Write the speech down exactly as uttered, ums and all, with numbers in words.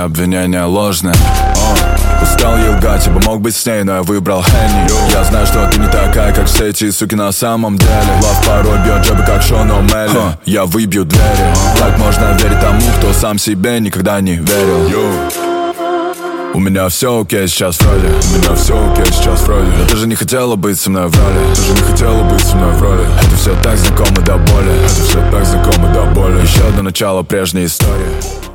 обвинения ложные. О, устал ей лгать, ибо мог быть с ней, но я выбрал Хенни. Я знаю, что ты не такая, как все эти суки на самом деле. Лав порой бьет джебы, как Шон О'Мелли. Я выбью двери. Так можно верить тому, кто сам себе никогда не верил. У меня все окей сейчас вроде. У меня все окей сейчас вроде. Но ты же не хотела быть со мной в роли. Ты же не хотела быть со мной в роли. Это все так знакомо до боли. Это все так знакомо до боли. Еще до начала прежней истории.